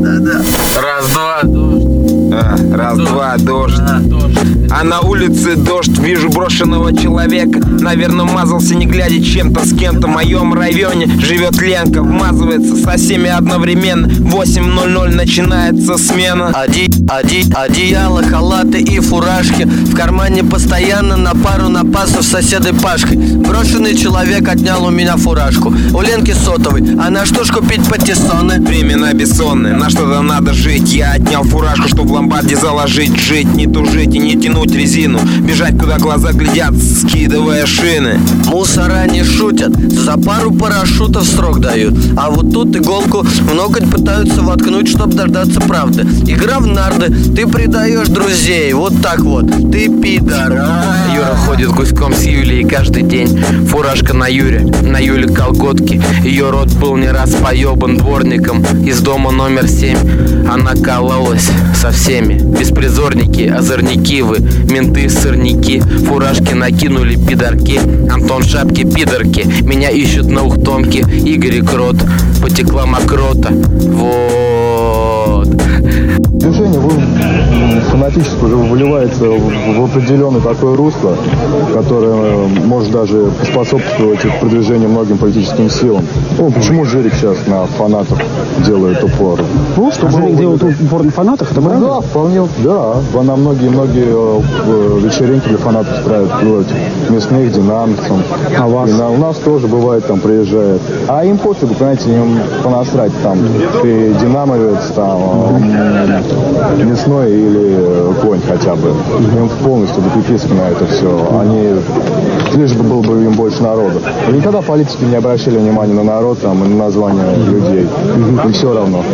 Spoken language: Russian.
Раз-два, дождь. Раз-два, дождь. А на улице дождь, вижу брошенного человека. Наверное, мазался не глядя чем-то с кем-то. В моем районе живет Ленка, вмазывается со всеми одновременно. 8:00 начинается смена. Одеяло, халаты и фуражки. В кармане постоянно на пару напасов с соседой Пашкой. Брошенный человек отнял у меня фуражку. У Ленки сотовый, а на что ж купить патиссоны? Времена бессонные, на что-то надо жить. Я отнял фуражку, чтобы в ломбарде заложить. Жить, не тужить и не тянуть резину. Бежать, куда глаза глядят, скидывая шины. Мусора не шутят, за пару парашютов срок дают. А вот тут иголку в ноготь пытаются воткнуть, чтобы дождаться правды. Игра в нарды, ты предаешь друзей. Вот так вот, ты пидор. Юра ходит гуськом с Юлей каждый день. Фуражка на Юре, на Юле колготки. Ее рот был не раз поебан дворником из дома номер 7. Она кололась со всеми. Беспризорники, озорники вы, менты, сырники. Фуражки накинули пидорки. Антон шапки пидорки. Меня ищут на Ухтомке. Игорь Крот, потекла мокрота. Вот. Движение фанатически уже выливается в определенное такое русло, которое может даже способствовать продвижению многим политическим силам. Ну, почему Жирик сейчас на фанатах делает упор? Ну, что Жирик делает упор на фанатах, это правда? Да, вполне, да. Она многие вечеринки для фанатов устраивает, мясных, динамовцев. А вас? И у нас тоже бывает, там приезжает. А им пофигу, понимаете, им понасрать, там, ты динамовец, там, мясной или конь хотя бы. Им полностью допиписки на это все. Они, лишь бы было бы им больше народу. И никогда политики не обращали внимания на народ, там, и на название людей. Им все равно.